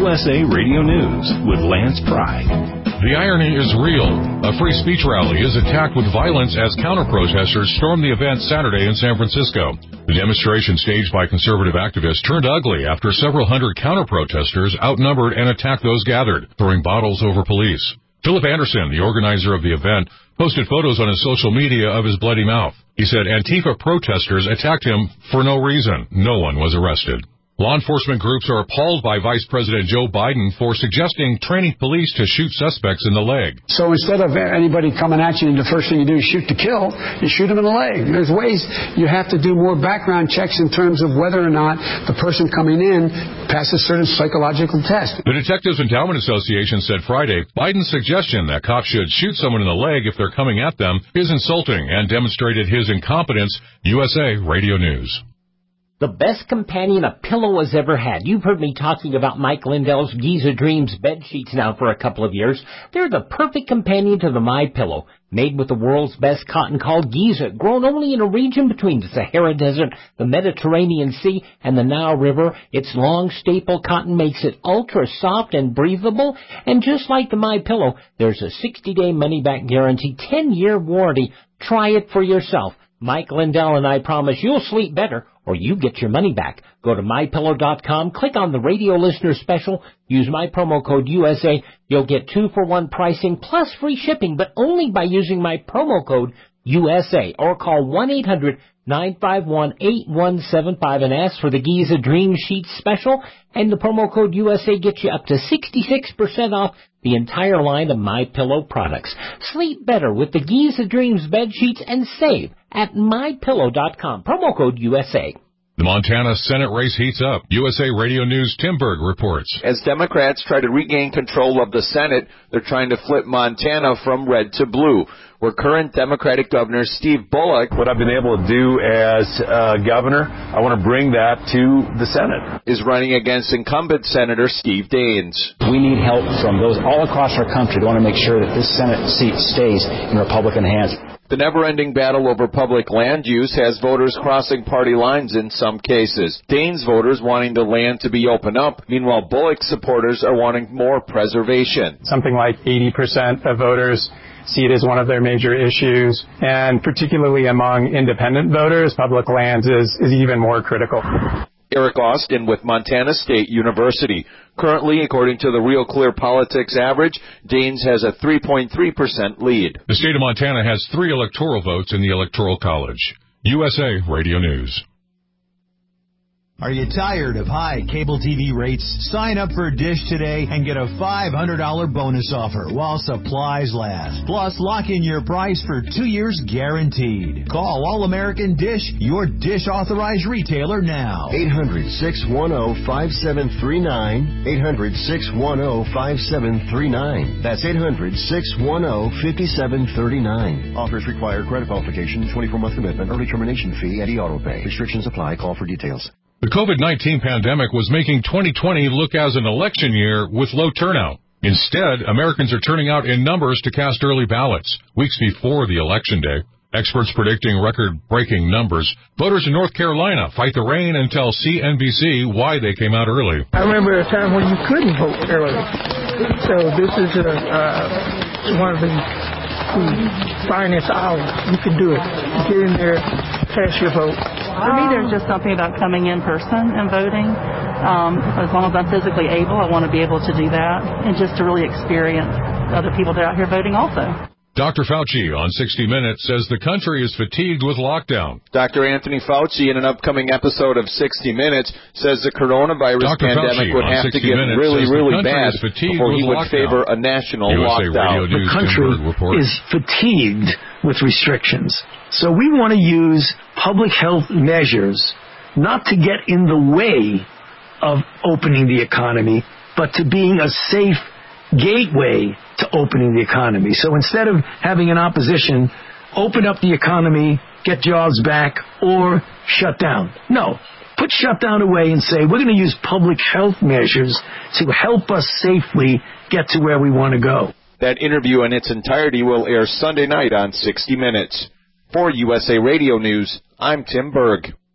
USA Radio News with Lance Pride. The irony is real. A free speech rally is attacked with violence as counter-protesters stormed the event Saturday in San Francisco. The demonstration staged by conservative activists turned ugly after several hundred counter-protesters outnumbered and attacked those gathered, throwing bottles over police. Philip Anderson, the organizer of the event, posted photos on his social media of his bloody mouth. He said Antifa protesters attacked him for no reason. No one was arrested. Law enforcement groups are appalled by Vice President Joe Biden for suggesting training police to shoot suspects in the leg. So instead of anybody coming at you and the first thing you do is shoot to kill, you shoot them in the leg. There's ways you have to do more background checks in terms of whether or not the person coming in passes certain psychological tests. The Detectives Endowment Association said Friday Biden's suggestion that cops should shoot someone in the leg if they're coming at them is insulting and demonstrated his incompetence. USA Radio News. The best companion a pillow has ever had. You've heard me talking about Mike Lindell's Giza Dreams bed sheets now for a couple of years. They're the perfect companion to the MyPillow. Made with the world's best cotton called Giza, grown only in a region between the Sahara Desert, the Mediterranean Sea, and the Nile River. Its long staple cotton makes it ultra soft and breathable. And just like the MyPillow, there's a 60-day money-back guarantee, 10-year warranty. Try it for yourself. Mike Lindell and I promise you'll sleep better or you get your money back. Go to MyPillow.com, click on the radio listener special, use my promo code USA. You'll get 2-for-1 pricing plus free shipping, but only by using my promo code USA. Or call 1-800-951-8175 and ask for the Giza Dream Sheets special. And the promo code USA gets you up to 66% off the entire line of MyPillow products. Sleep better with the Giza Dreams bed sheets and save at MyPillow.com. Promo code USA. The Montana Senate race heats up. USA Radio News' Tim Berg reports. As Democrats try to regain control of the Senate, they're trying to flip Montana from red to blue, where current Democratic Governor Steve Bullock, what I've been able to do as governor, I want to bring that to the Senate, is running against incumbent Senator Steve Daines. We need help from those all across our country to want to make sure that this Senate seat stays in Republican hands. The never-ending battle over public land use has voters crossing party lines in some cases. Daines voters wanting the land to be opened up. Meanwhile, Bullock supporters are wanting more preservation. Something like 80% of voters see it as one of their major issues, and particularly among independent voters, public lands is even more critical. Eric Austin with Montana State University. Currently, according to the Real Clear Politics average, Daines has a 3.3% lead. The state of Montana has 3 electoral votes in the Electoral College. USA Radio News. Are you tired of high cable TV rates? Sign up for Dish today and get a $500 bonus offer while supplies last. Plus, lock in your price for 2 years guaranteed. Call All-American Dish, your Dish authorized retailer now. 800-610-5739. 800-610-5739. That's 800-610-5739. Offers require credit qualification, 24-month commitment, early termination fee, and auto pay. Restrictions apply. Call for details. The COVID-19 pandemic was making 2020 look as an election year with low turnout. Instead, Americans are turning out in numbers to cast early ballots, weeks before the election day. Experts predicting record-breaking numbers. Voters in North Carolina fight the rain and tell CNBC why they came out early. I remember a time when you couldn't vote early. So this is one of the finest hours. You can do it. Get in there, cast your vote. For me, there's just something about coming in person and voting. As long as I'm physically able, I want to be able to do that, and just to really experience other people that are out here voting also. Dr. Fauci on 60 Minutes says the country is fatigued with lockdown. Dr. Anthony Fauci, in an upcoming episode of 60 Minutes, says the coronavirus pandemic would have to get really, really bad before he would favor a national lockdown. The country is fatigued with restrictions. So we want to use public health measures not to get in the way of opening the economy, but to being a safe gateway to opening the economy. So instead of having an opposition, open up the economy, get jobs back, or shut down. No. Put shutdown away and say, we're going to use public health measures to help us safely get to where we want to go. That interview in its entirety will air Sunday night on 60 Minutes. For USA Radio News, I'm Tim Berg.